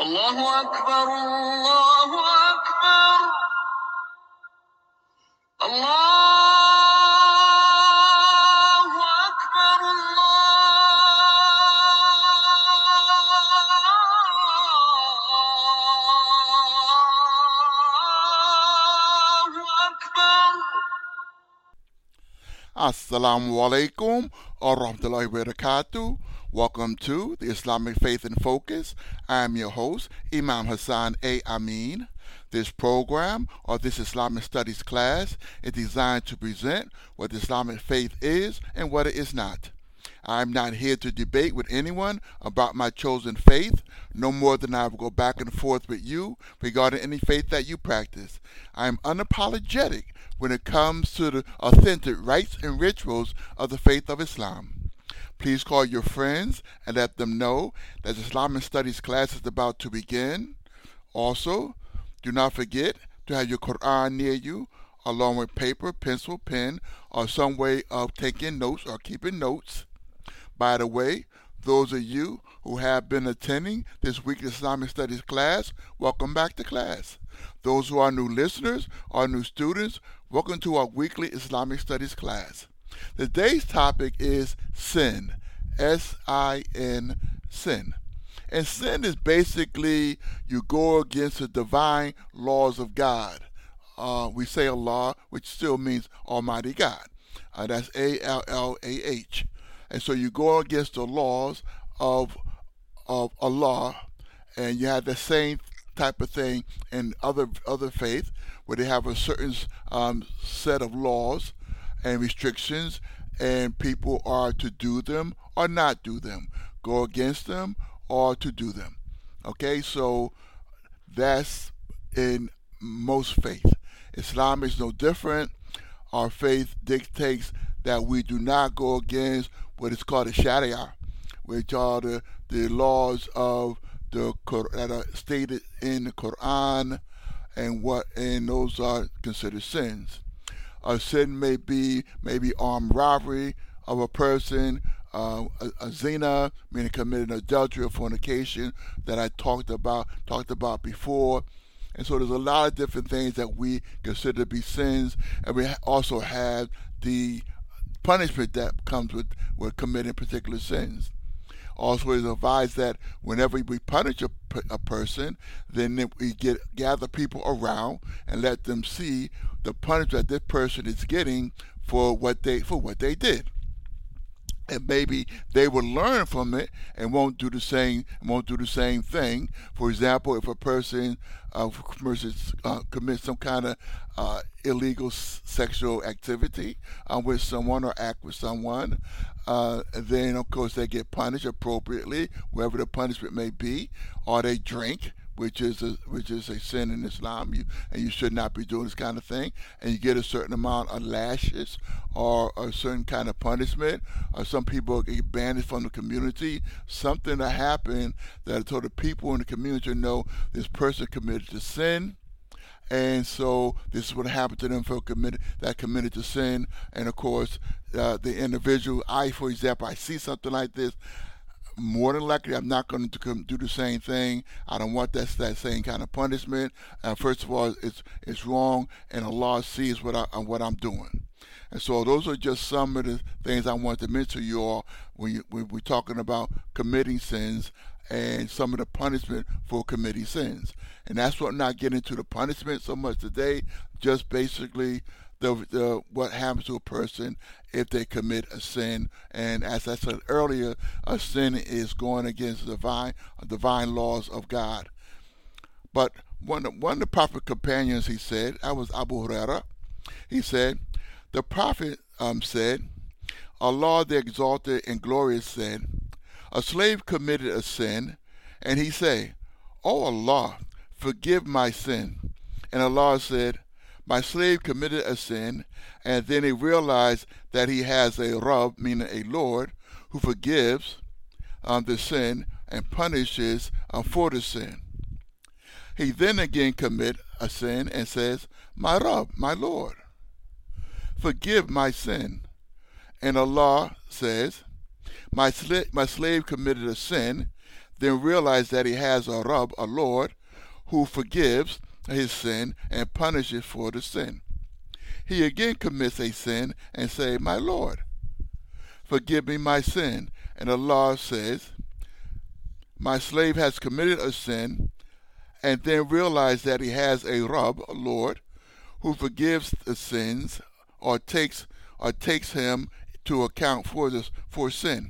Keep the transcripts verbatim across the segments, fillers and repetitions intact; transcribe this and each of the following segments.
الله أكبر الله أكبر الله أكبر الله أكبر. Assalamu alaikum wa rahmatullahi wa barakatuh. Welcome to the Islamic Faith in Focus. I am your host, Imam Hassan A. Amin. This program, or this Islamic Studies class, is designed to present what Islamic faith is and what it is not. I am not here to debate with anyone about my chosen faith, no more than I will go back and forth with you regarding any faith that you practice. I am unapologetic when it comes to the authentic rites and rituals of the faith of Islam. Please call your friends and let them know that the Islamic Studies class is about to begin. Also, do not forget to have your Quran near you, along with paper, pencil, pen, or some way of taking notes or keeping notes. By the way, those of you who have been attending this week's Islamic Studies class, welcome back to class. Those who are new listeners or new students, welcome to our weekly Islamic Studies class. Today's topic is sin, S I N, sin. And sin is basically you go against the divine laws of God. Uh, we say Allah, which still means Almighty God. Uh, that's A L L A H. And so you go against the laws of of Allah, and you have the same type of thing in other other faith, where they have a certain um, set of laws and restrictions, and people are to do them or not do them, go against them or to do them. Okay, so that's in most faith. Islam is no different. Our faith dictates that we do not go against what is called the Sharia, which are the, the laws of the that are stated in the Quran, and what and those are considered sins. A sin may be maybe armed robbery of a person, uh, a, a zina, meaning committing adultery or fornication, that I talked about talked about before. And so there's a lot of different things that we consider to be sins, and we also have the punishment that comes with, with committing particular sins. Also, it's advised that whenever we punish a, a person, then we get gather people around and let them see the punishment that this person is getting for what they for what they did. And maybe they will learn from it and won't do the same won't do the same thing. For example, if a person uh, commits, uh, commits some kind of uh, illegal s- sexual activity uh, with someone or act with someone, uh, then of course they get punished appropriately, wherever the punishment may be. Or they drink, which is a, which is a sin in Islam, you, and you should not be doing this kind of thing, and you get a certain amount of lashes or a certain kind of punishment, or some people get banished from the community, something to happen that so the people in the community know this person committed to sin, and so this is what happened to them for committed that committed to sin. And of course, uh, the individual, I, for example, I see something like this, more than likely, I'm not going to do the same thing. I don't want that that same kind of punishment. Uh, first of all, it's it's wrong, and Allah sees what I what I'm doing. And so those are just some of the things I want to mention to you all when, you, when we're talking about committing sins and some of the punishment for committing sins. And that's what I'm not getting into the punishment so much today. Just basically The, the what happens to a person if they commit a sin. And as I said earlier, a sin is going against the divine divine laws of God. But one of, one of the Prophet companions, he said, that was Abu Huraira, he said, the Prophet um, said, Allah the Exalted and Glorious said, a slave committed a sin, and he said, O Allah, forgive my sin. And Allah said, my slave committed a sin, and then he realized that he has a Rabb, meaning a Lord, who forgives um, the sin and punishes um, for the sin. He then again commit a sin and says, my Rabb, my Lord, forgive my sin. And Allah says, my, sl- my slave committed a sin, then realize that he has a Rabb, a Lord, who forgives his sin and punishes for the sin. He again commits a sin and say, my Lord, forgive me my sin. And Allah says, my slave has committed a sin, and then realize that he has a Rabb, a Lord, who forgives the sins or takes or takes him to account for this for sin.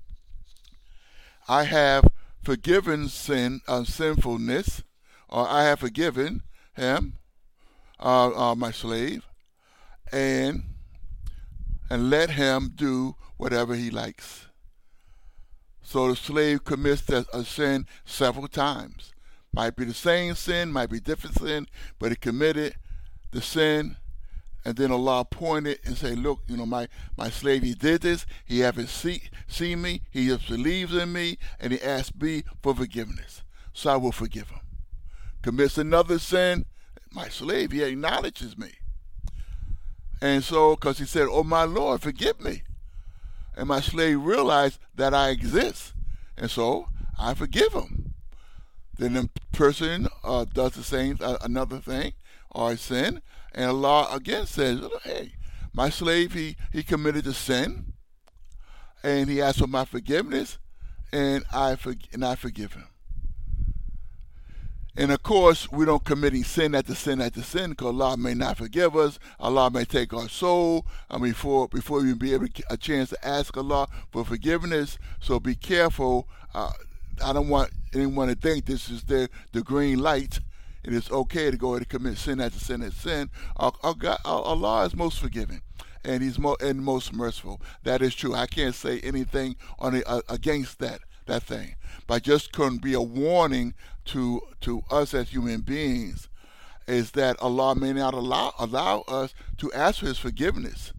I have forgiven sin, uh, sinfulness, or I have forgiven him, uh, uh, my slave, and and let him do whatever he likes. So the slave commits a, a sin several times. Might be the same sin, might be different sin, but he committed the sin, and then Allah pointed and say, look, you know, my, my slave, he did this, he haven't see, seen me, he just believes in me, and he asked me for forgiveness. So I will forgive him. Commits another sin, my slave, he acknowledges me. And so, because he said, oh my Lord, forgive me. And my slave realized that I exist. And so I forgive him. Then the person uh, does the same, uh, another thing, or a sin. And Allah again says, hey, my slave, he, he committed a sin. And he asked for my forgiveness. And I, for, and I forgive him. And of course, we don't committing sin after sin after sin, because Allah may not forgive us. Allah may take our soul I mean, before before we be able to, a chance to ask Allah for forgiveness. So be careful. Uh, I don't want anyone to think this is the the green light. It is okay to go ahead and commit sin after sin after sin. Our, our God, our, Allah is most forgiving, and He's more and most merciful. That is true. I can't say anything on the, uh, against that. that thing. But just couldn't be a warning to to us as human beings is that Allah may not allow allow us to ask for his forgiveness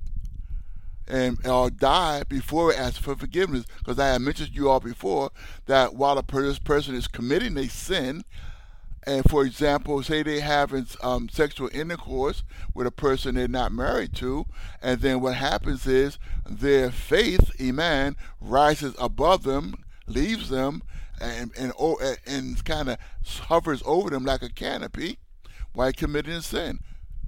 and or die before we ask for forgiveness. Because I have mentioned to you all before that while a person is committing a sin, and for example, say they having um, sexual intercourse with a person they're not married to, and then what happens is their faith, iman, rises above them, leaves them, and and, and kind of hovers over them like a canopy while committing sin.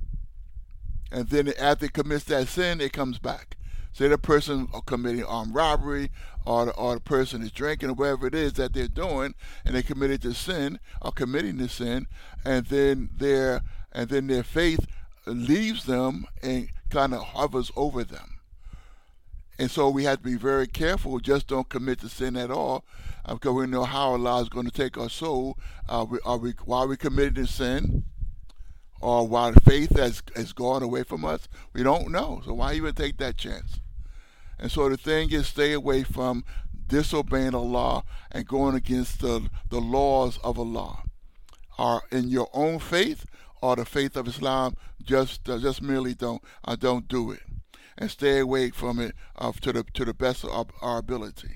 And then after it commits that sin, it comes back. Say the person are committing armed robbery, or the, or the person is drinking, or whatever it is that they're doing, and they committed the sin, or committing the sin, and then their and then their faith leaves them and kind of hovers over them. And so we have to be very careful. Just don't commit the sin at all, uh, because we know how Allah is going to take our soul. Uh, we, are we while we committed the sin, or while the faith has, has gone away from us? We don't know. So why even take that chance? And so the thing is, stay away from disobeying Allah and going against the, the laws of Allah. Or in your own faith or the faith of Islam, just uh, just merely don't uh, don't do it, and stay away from it uh, to the to the best of our ability.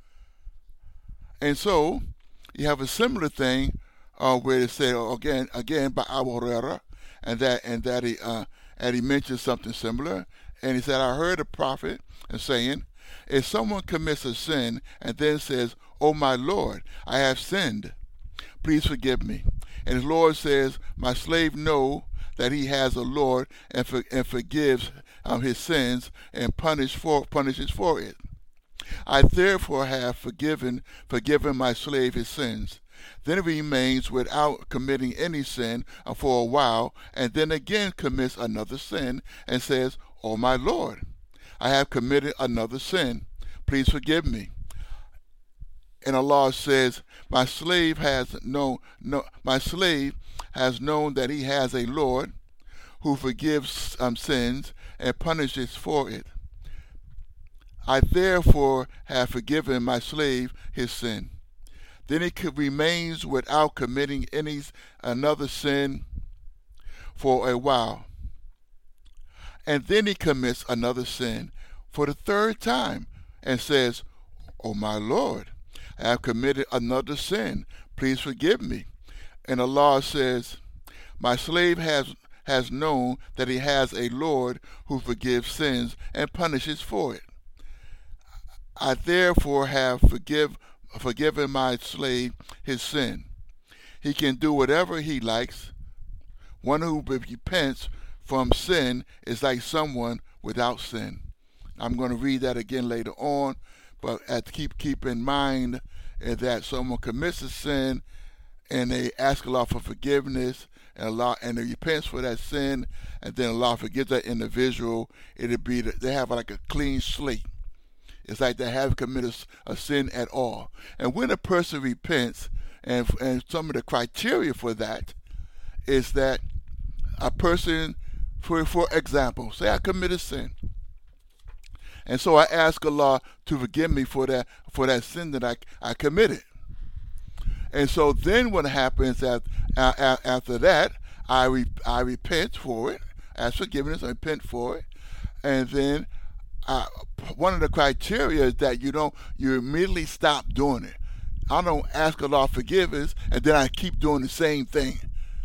And so you have a similar thing uh, where it said again again by Abu Hurairah, and that and that he uh, and he mentioned something similar, and he said, I heard a prophet saying, if someone commits a sin and then says, oh my Lord, I have sinned, please forgive me, and his Lord says, my slave know that he has a Lord and, for, and forgives um, his sins and punish for, punishes for it, I therefore have forgiven forgiven my slave his sins. Then he remains without committing any sin for a while, and then again commits another sin and says, oh my Lord, I have committed another sin, please forgive me. And Allah says, my slave has known no my slave has known that he has a Lord who forgives um, sins and punishes for it. I therefore have forgiven my slave his sin. Then he remains without committing any another sin for a while. And then he commits another sin for the third time and says, oh my Lord, I have committed another sin, please forgive me. And Allah says, my slave has has known that he has a Lord who forgives sins and punishes for it. I therefore have forgive forgiving my slave his sin. He can do whatever he likes. One who repents from sin is like someone without sin. I'm going to read that again later on, but at, keep keep in mind that someone commits a sin and they ask Allah for forgiveness and Allah and they repents for that sin, and then Allah forgives that individual. It'll be that they have like a clean slate. It's like they haven't committed a sin at all. And when a person repents, and and some of the criteria for that is that a person, for for example, say I committed sin, and so I ask Allah to forgive me for that for that sin that I I committed. And so then what happens after, after that, I re, I repent for it, ask forgiveness, I repent for it, and then I, one of the criteria is that you don't you immediately stop doing it. I don't ask Allah forgiveness and then I keep doing the same thing.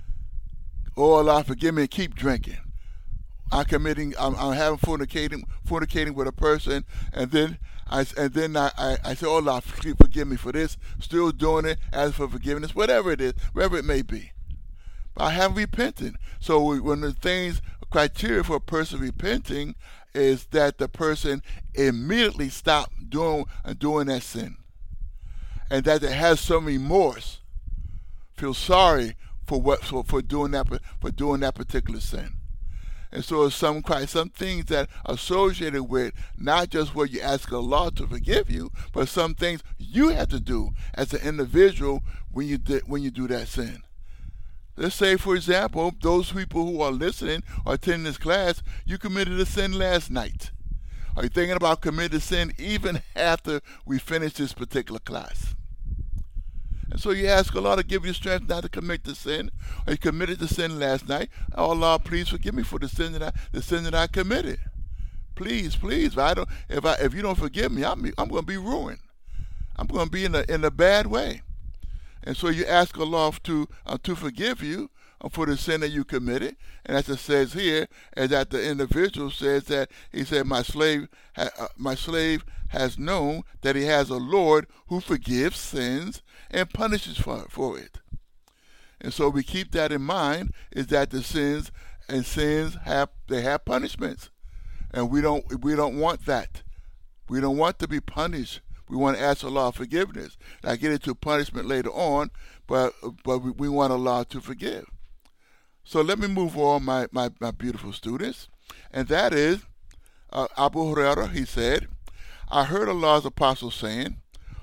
Oh Allah forgive me and keep drinking. I'm committing, I'm, I'm having fornicating, fornicating with a person, and then I and then I, I, I say, oh Allah, forgive me for this. Still doing it, ask for forgiveness, whatever it is, wherever it may be. But I haven't repented. So one of the things, criteria for a person repenting is that the person immediately stop doing doing that sin, and that it has some remorse, feel sorry for what for, for doing that for doing that particular sin. And so some some things that are associated with not just what you ask Allah to forgive you, but some things you have to do as an individual when you do, when you do that sin. Let's say, for example, those people who are listening or attending this class, you committed a sin last night. Are you thinking about committing a sin even after we finish this particular class? And so you ask Allah to give you strength not to commit the sin, or you committed the sin last night. Oh Allah, please forgive me for the sin that I, the sin that I committed. Please, please. If I don't, if I, if you don't forgive me, I'm, I'm going to be ruined. I'm going to be in a in a bad way. And so you ask Allah to uh, to forgive you uh, for the sin that you committed. And as it says here, and that the individual says that he said, my slave, ha, uh, my slave has known that he has a Lord who forgives sins and punishes for, for it. And so we keep that in mind, is that the sins and sins have they have punishments, and we don't we don't want that. We don't want to be punished. We want to ask Allah forgiveness. And I get into punishment later on, but but we, we want Allah to forgive. So let me move on, my my, my beautiful students, and that is uh, Abu Hurairah. He said, I heard Allah's apostle saying,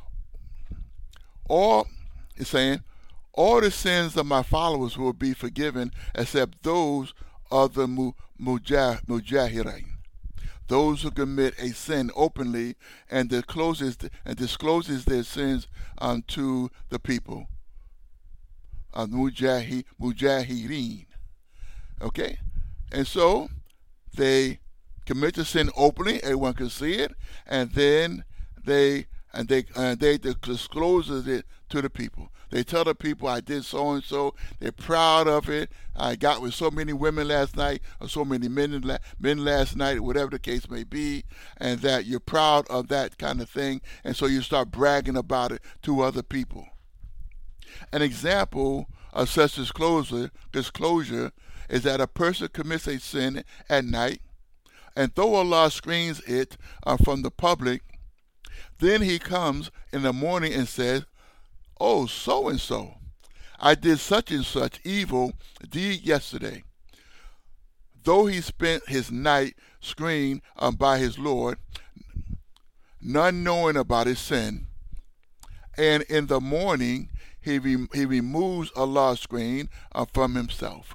all is saying, all the sins of my followers will be forgiven except those of the mujah, mujahirin, those who commit a sin openly and discloses and discloses their sins unto the people. Uh, mujahi, mujahirin. Okay, and so they commit the sin openly; everyone can see it, and then they and they and they disclose it to the people. They tell the people, I did so and so. They're proud of it. I got with so many women last night, or so many men men last night, whatever the case may be, and that you're proud of that kind of thing, and so you start bragging about it to other people. An example of such disclosure, disclosure is that a person commits a sin at night, and though Allah screens it uh, from the public, then he comes in the morning and says, oh, so-and-so, I did such and such evil deed yesterday. Though he spent his night screened um, by his Lord, none knowing about his sin, and in the morning he re- he removes Allah's screen uh, from himself.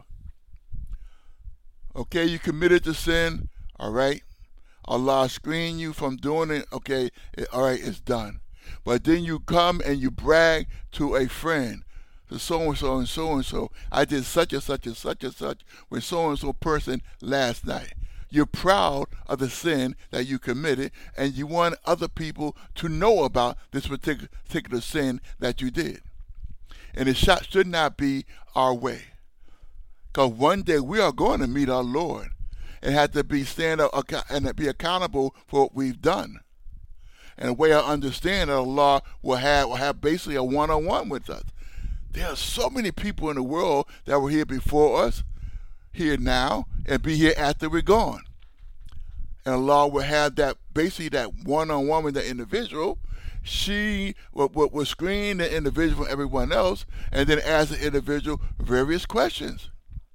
Okay, you committed the sin, all right? Allah screen you from doing it, okay, it, all right, it's done. But then you come and you brag to a friend, to so-and-so and so-and-so, I did such and such and such and such with so-and-so person last night. You're proud of the sin that you committed, and you want other people to know about this particular, particular sin that you did. And it should not be our way. Because one day we are going to meet our Lord and have to be stand up and be accountable for what we've done. and the way I understand that Allah will have will have basically a one-on-one with us. There are so many people in the world that were here before us, here now, and be here after we're gone. And Allah will have that basically that one-on-one with the individual. She will, will, will screen the individual from everyone else, and then ask the individual various questions.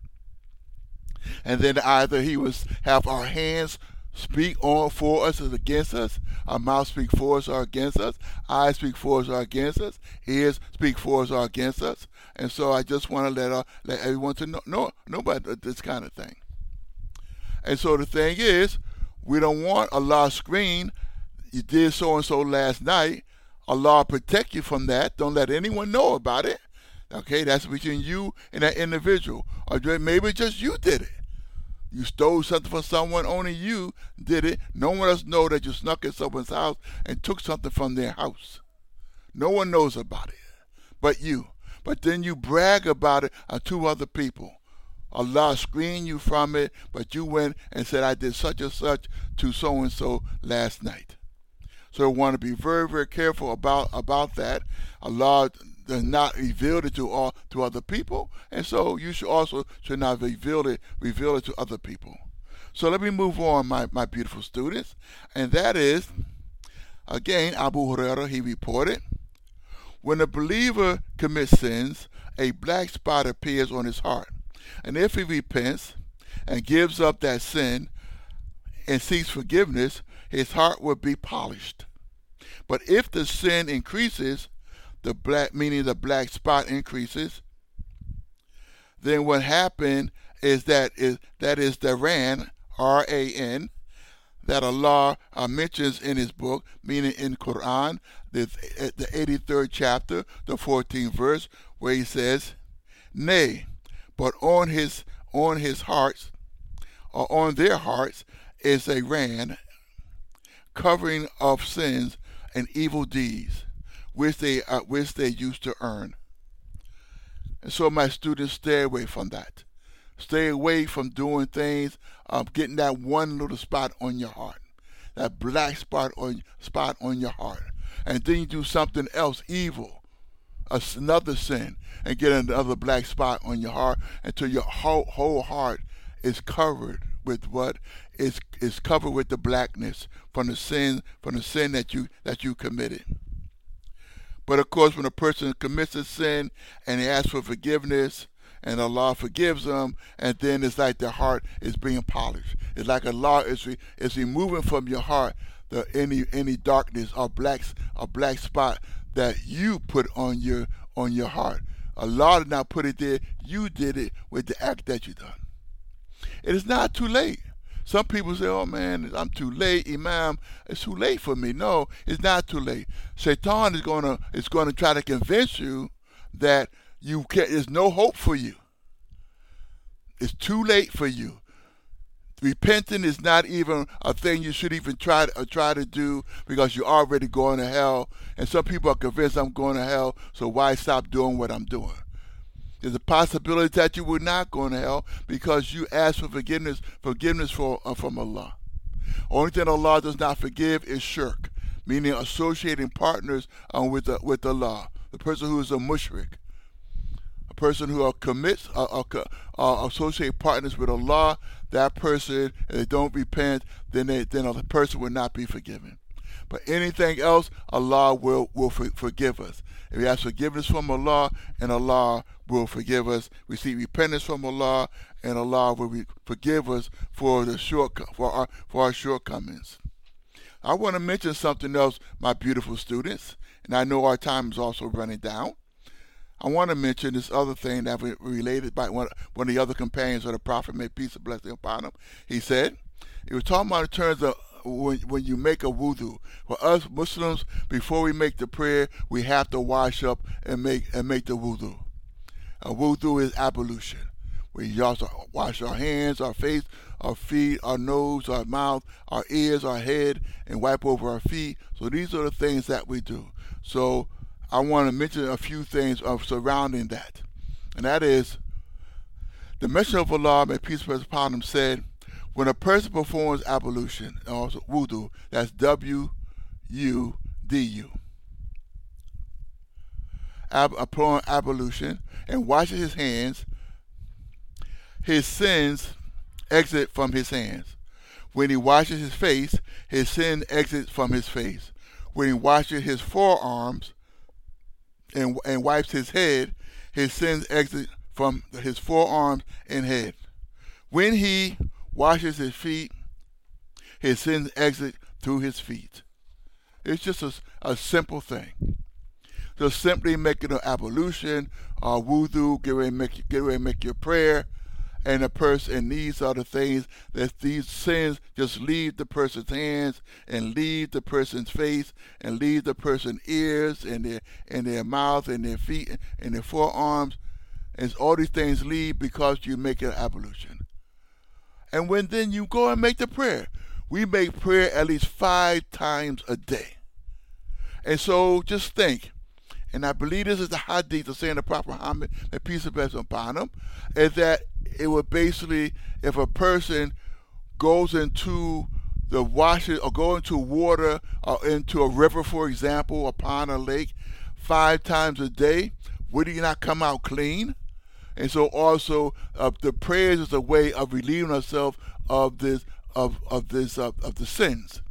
And then either he will have our hands speak on for us or against us, our mouth speak for us or against us, eyes speak for us or against us, ears speak for us or against us. And so I just want to let uh, let everyone to know, know, know about this kind of thing. And so the thing is, we don't want Allah's screen. You did so-and-so last night. Allah protect you from that. Don't let anyone know about it. Okay, that's between you and that individual. Or maybe just you did it. You stole something from someone, only you did it. No one else knows that you snuck in someone's house and took something from their house. No one knows about it but you. But then you brag about it on two other people. Allah screened you from it, but you went and said, I did such and such to so-and-so last night. So we want to be very, very careful about, about that. Allah does not reveal it to all to other people, and so you should also should not reveal it reveal it to other people. So let me move on, my, my beautiful students, and that is, again, Abu Hurairah, he reported, when a believer commits sins, a black spot appears on his heart. And if he repents and gives up that sin and seeks forgiveness, his heart will be polished. But if the sin increases, the black, meaning the black spot increases, then what happened is that is that is the ran, R A N, that Allah uh, mentions in his book, meaning in Quran, the, the eighty-third chapter, the fourteenth verse, where he says, nay, but on his on his hearts, or on their hearts, is a ran, covering of sins and evil deeds, which they uh, which they used to earn. And so, my students, stay away from that. Stay away from doing things, um, getting that one little spot on your heart, that black spot on spot on your heart, and then you do something else evil, another sin, and get another black spot on your heart until your whole, whole heart is covered with what is is covered with the blackness from the sin from the sin that you that you committed. But of course, when a person commits a sin and he asks for forgiveness, and Allah forgives them, and then it's like their heart is being polished. It's like Allah is re, is removing from your heart the any any darkness or black or black spot that you put on your on your heart. Allah did not put it there. You did it with the act that you done. It is not too late. Some people say, oh man, I'm too late, Imam, it's too late for me. No, it's not too late. Shaitan is gonna is gonna try to convince you that you can there's no hope for you. It's too late for you. Repenting is not even a thing you should even try to, uh, try to do, because you're already going to hell. And some people are convinced I'm going to hell, so why stop doing what I'm doing? There's a possibility that you will not go to hell because you ask for forgiveness, forgiveness for, uh, from Allah. Only thing Allah does not forgive is shirk, meaning associating partners uh, with the, with Allah. The person who is a mushrik, a person who uh, commits, uh, uh, uh, associate partners with Allah, that person, if they don't repent, then they, then the person will not be forgiven. But anything else, Allah will, will for, forgive us. If we ask forgiveness from Allah, and Allah will forgive us. We seek repentance from Allah, and Allah will re- forgive us for the short for our for our shortcomings. I want to mention something else, my beautiful students, and I know our time is also running down. I want to mention this other thing that was related by one, one of the other companions of the Prophet, may peace and blessing upon him. He said, he was talking about in terms of when, when you make a wudu. For us Muslims, before we make the prayer, we have to wash up and make and make the wudu. A wudu is ablution. We also wash our hands, our face, our feet, our nose, our mouth, our ears, our head, and wipe over our feet. So these are the things that we do. So I want to mention a few things of surrounding that. And that is, the Messenger of Allah, may peace be upon him, said, when a person performs ablution, also wudu, that's W U D U. Ab- upon ablution and washing his hands, his sins exit from his hands. When he washes his face, his sin exits from his face. When he washes his forearms and, and wipes his head, his sins exit from his forearms and head. When he washes his feet, his sins exit through his feet. It's just a, a simple thing. Just simply making an ablution or wudu, get ready to make, get ready to make your prayer, and the person, and these are the things that these sins just leave the person's hands and leave the person's face and leave the person's ears and their and their mouth and their feet and their forearms, and all these things leave because you make an ablution. And when then you go and make the prayer, we make prayer at least five times a day. And so just think, and I believe this is the hadith of saying the Prophet Muhammad, and peace and blessings upon him, is that it would basically, if a person goes into the washes or go into water or into a river, for example, a pond or lake, five times a day, would he not come out clean? And so also uh, the prayers is a way of relieving ourselves of this of of this uh, of the sins.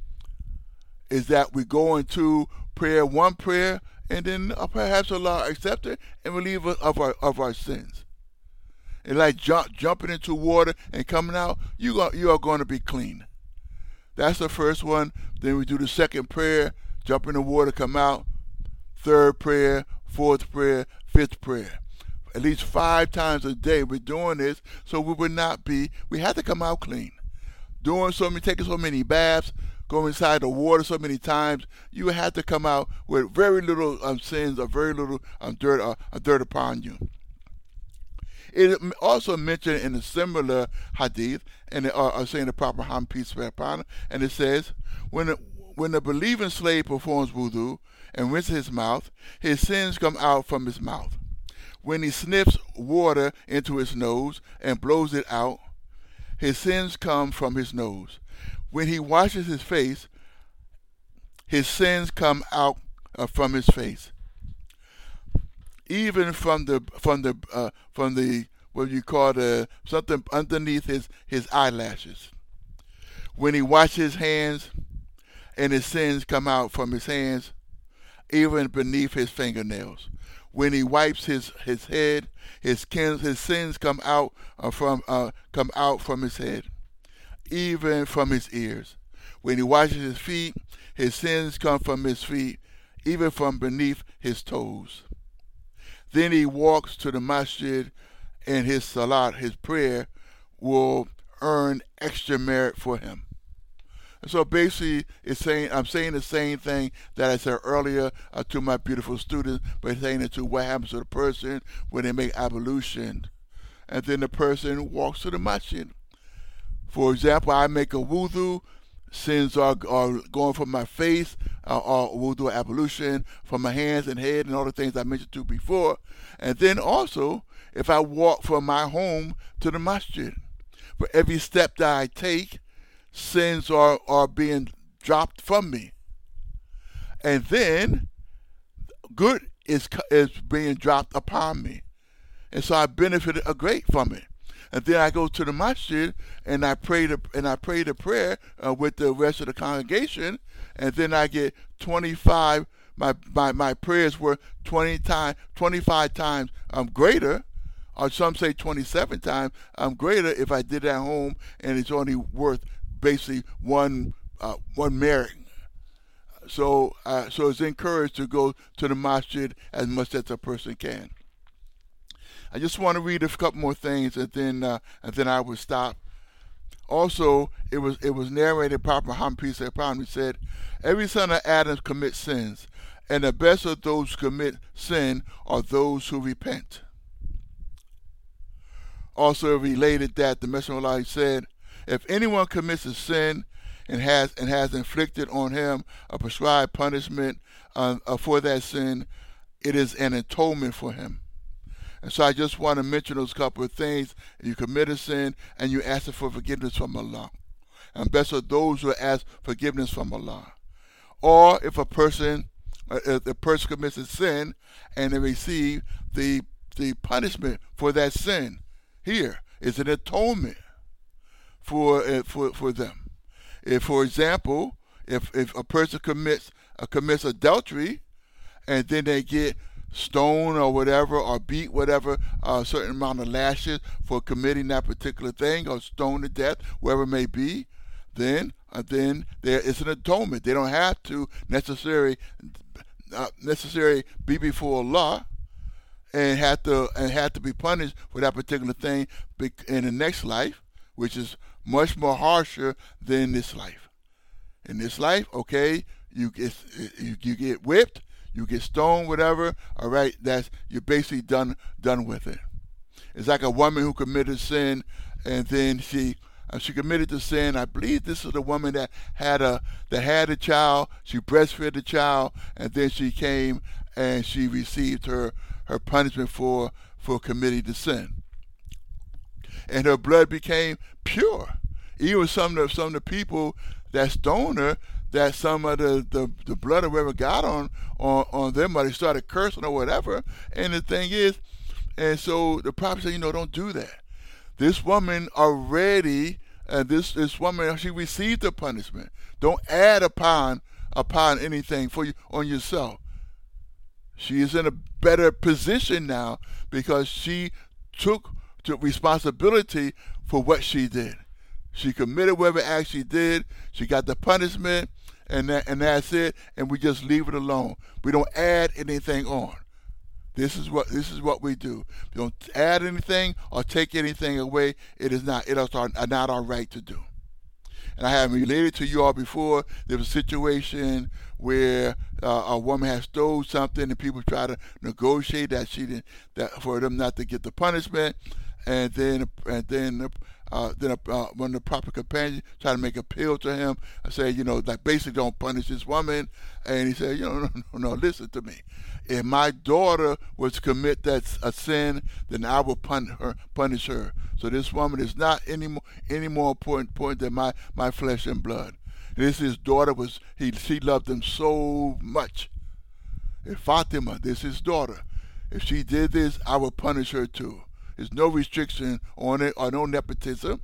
Is that we go into prayer, one prayer, and then uh, perhaps Allah accept it and relieve us of our of our sins. And like jump, jumping into water and coming out, you are you are going to be clean. That's the first one. Then we do the second prayer, jump in the water, come out. Third prayer, fourth prayer, fifth prayer. At least five times a day we're doing this, so we would not be. We have to come out clean. Doing so many, taking so many baths, going inside the water so many times, you have to come out with very little um, sins or very little um, dirt, uh, dirt upon you. It is also mentioned in a similar hadith, and uh, uh, saying the Prophet Muhammad, peace be upon him, and it says, when a, when a believing slave performs wudu and rinses his mouth, his sins come out from his mouth. When he sniffs water into his nose and blows it out, his sins come from his nose. When he washes his face, his sins come out uh, from his face. Even from the from the uh, from the what you call the something underneath his his eyelashes. When he washes his hands, and his sins come out from his hands, even beneath his fingernails. When he wipes his, his head, his kin, his sins come out uh, from uh, come out from his head, even from his ears. When he washes his feet, his sins come from his feet, even from beneath his toes. Then he walks to the masjid, and his salat, his prayer, will earn extra merit for him. So basically, it's saying I'm saying the same thing that I said earlier uh, to my beautiful students, but saying it to what happens to the person when they make ablution, and then the person walks to the masjid. For example, I make a wudu, sins are, are going from my face, uh, or wudu ablution from my hands and head and all the things I mentioned to before, and then also if I walk from my home to the masjid, for every step that I take, sins are, are being dropped from me. And then good is is being dropped upon me. And so I benefited a great from it. And then I go to the masjid and I pray the and I pray the prayer uh, with the rest of the congregation, and then I get twenty-five my my, my prayers were twenty times twenty-five times um greater, or some say twenty-seven times um greater if I did it at home, and it's only worth basically one uh, one merit. So uh, so it's encouraged to go to the masjid as much as a person can. I just want to read a couple more things, and then uh, and then I will stop. Also, it was it was narrated, Prophet Muhammad, peace be upon him, he said, every son of Adam commits sins, and the best of those who commit sin are those who repent. Also related that the Messenger of Allah said, if anyone commits a sin and has and has inflicted on him a prescribed punishment uh, uh, for that sin, it is an atonement for him. And so I just want to mention those couple of things. You commit a sin and you ask for forgiveness from Allah. And best of those who ask forgiveness from Allah. or if a person uh, if a person commits a sin and they receive the the punishment for that sin. Here is an atonement for uh, for for them. If, for example, if if a person commits uh, commits adultery, and then they get stoned or whatever, or beat whatever a certain amount of lashes for committing that particular thing, or stoned to death, wherever it may be, then uh, then there is an atonement. They don't have to necessarily uh, necessarily be before Allah and have to and have to be punished for that particular thing in the next life, which is much more harsher than this life. In this life, okay, you get you, you get whipped, you get stoned, whatever. All right, that's you're basically done done with it. It's like a woman who committed sin, and then she uh, she committed the sin. I believe this is the woman that had a that had a child. She breastfed the child, and then she came and she received her her punishment for for committing the sin, and her blood became pure. Even some of the, some of the people that stoned her, that some of the, the, the blood or whatever got on, on, on them, or they started cursing or whatever. And the thing is, and so the prophet said, you know, don't do that. This woman already, uh, this this woman, she received the punishment. Don't add upon upon anything for you on yourself. She is in a better position now because she took, took responsibility for what she did. She committed whatever act she did. She got the punishment, and that, and that's it. And we just leave it alone. We don't add anything on. This is what this is what we do. We don't add anything or take anything away. It is not. It is our, not our right to do. And I have related to you all before. There was a situation where uh, a woman had stole something, and people try to negotiate that she didn't, that for them not to get the punishment, and then and then. Uh, then uh, when the proper companion tried to make appeal to him, I said, you know, like basically don't punish this woman. And he said, you know, no, no, no, listen to me. If my daughter was to commit that a sin, then I will pun her, punish her. So this woman is not any more, any more important, important than my, my flesh and blood. This his daughter was, he she loved him so much. If Fatima, this is his daughter, if she did this, I will punish her too. There's no restriction on it or no nepotism.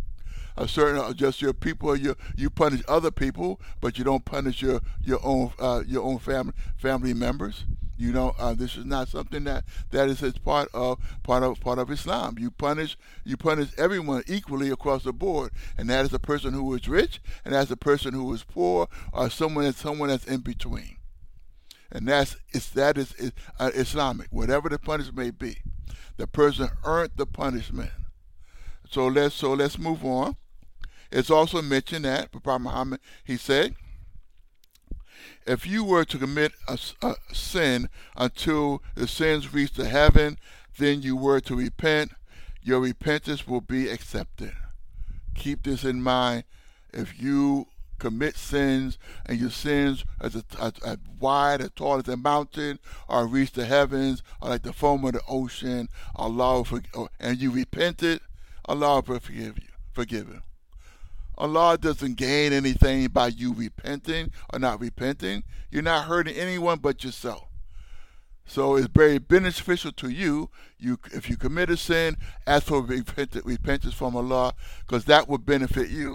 A certain, just your people, you you punish other people, but you don't punish your your own uh, your own family family members. You know, uh, this is not something that that is as part of part of part of Islam. You punish you punish everyone equally across the board, and that is a person who is rich, and that's a person who is poor, or someone that's someone that's in between. And that's it's that is, is uh, Islamic. Whatever the punishment may be, the person earned the punishment. So let's so let's move on. It's also mentioned that Prophet Muhammad, he said, if you were to commit a, a sin until the sins reach to heaven, then you were to repent, your repentance will be accepted. Keep this in mind. If you commit sins and your sins as, a, as, as wide, as tall as a mountain, or reach the heavens, or like the foam of the ocean, Allah will forgive, and you repented, Allah will forgive you. Forgive you. Allah doesn't gain anything by you repenting or not repenting. You're not hurting anyone but yourself. So it's very beneficial to you. You, if you commit a sin, ask for repentance from Allah, because that will benefit you.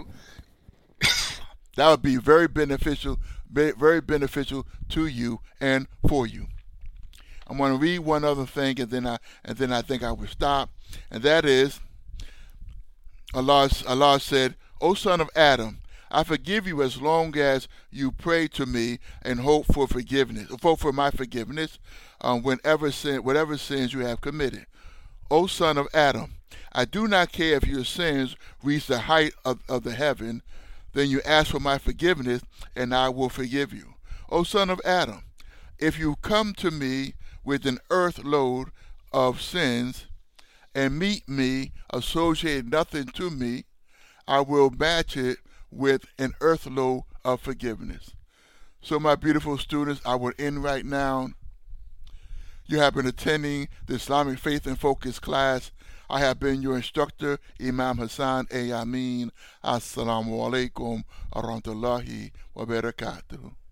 That would be very beneficial, very beneficial to you and for you. I'm going to read one other thing, and then I and then I think I will stop. And that is, Allah, Allah said, O son of Adam, I forgive you as long as you pray to me and hope for forgiveness, hope for my forgiveness, um, whenever sin, whatever sins you have committed. O son of Adam, I do not care if your sins reach the height of, of the heaven. Then you ask for my forgiveness, and I will forgive you. O son of Adam, if you come to me with an earth load of sins and meet me, associate nothing to me, I will match it with an earth load of forgiveness. So my beautiful students, I will end right now. You have been attending the Islamic Faith and Focus class. I have been your instructor, Imam Hassan A. Amin. Assalamu alaikum wa rahmatullahi wa barakatuh.